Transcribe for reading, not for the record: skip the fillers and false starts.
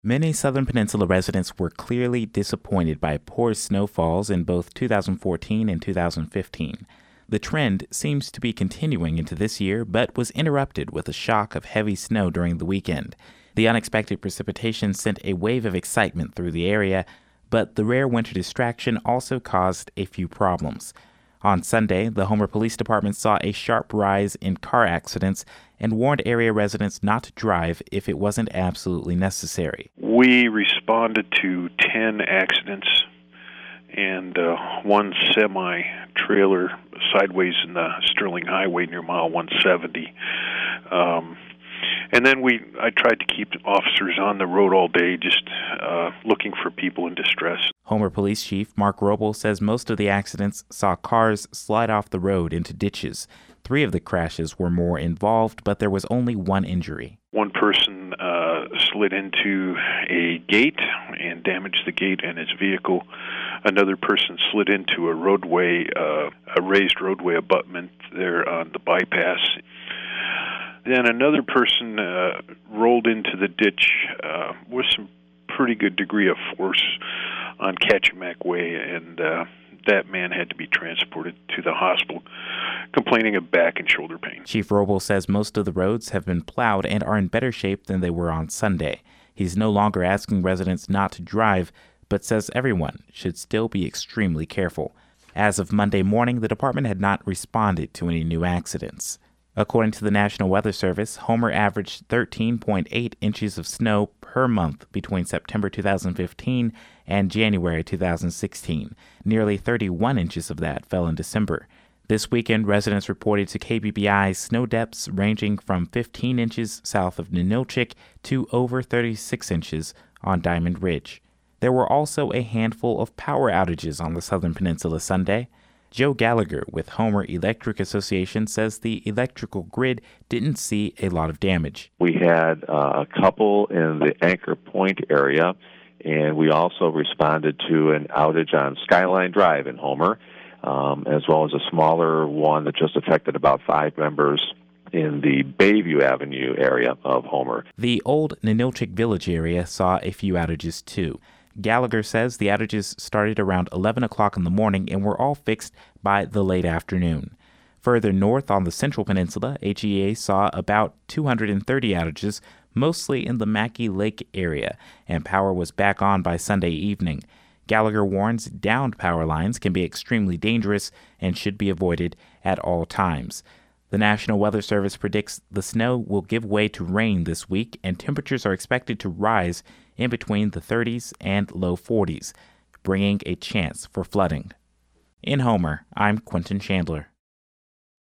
Many Southern Peninsula residents were clearly disappointed by poor snowfalls in both 2014 and 2015. The trend seems to be continuing into this year, but was interrupted with a shock of heavy snow during the weekend. The unexpected precipitation sent a wave of excitement through the area, but the rare winter distraction also caused a few problems. On Sunday, the Homer Police Department saw a sharp rise in car accidents and warned area residents not to drive if it wasn't absolutely necessary. We responded to 10 accidents and one semi-trailer sideways in the Sterling Highway near mile 170. And then I tried to keep officers on the road all day, just looking for people in distress. Homer Police Chief Mark Roble says most of the accidents saw cars slide off the road into ditches. 3 of the crashes were more involved, but there was only one injury. One person slid into a gate and damaged the gate and his vehicle. Another person slid into a roadway, a raised roadway abutment there on the bypass. Then another person rolled into the ditch with some pretty good degree of force on Kachemak Way, and that man had to be transported to the hospital, complaining of back and shoulder pain. Chief Roble says most of the roads have been plowed and are in better shape than they were on Sunday. He's no longer asking residents not to drive, but says everyone should still be extremely careful. As of Monday morning, the department had not responded to any new accidents. According to the National Weather Service, Homer averaged 13.8 inches of snow per month between September 2015 and January 2016. Nearly 31 inches of that fell in December. This weekend, residents reported to KBBI snow depths ranging from 15 inches south of Ninilchik to over 36 inches on Diamond Ridge. There were also a handful of power outages on the Southern Peninsula Sunday. Joe Gallagher with Homer Electric Association says the electrical grid didn't see a lot of damage. We had a couple in the Anchor Point area, and we also responded to an outage on Skyline Drive in Homer, as well as a smaller one that just affected about 5 members in the Bayview Avenue area of Homer. The old Ninilchik Village area saw a few outages too. Gallagher says the outages started around 11 o'clock in the morning and were all fixed by the late afternoon. Further north on the Central Peninsula, HEA saw about 230 outages, mostly in the Mackey Lake area, and power was back on by Sunday evening. Gallagher warns downed power lines can be extremely dangerous and should be avoided at all times. The National Weather Service predicts the snow will give way to rain this week, and temperatures are expected to rise in between the 30s and low 40s, bringing a chance for flooding. In Homer, I'm Quentin Chandler.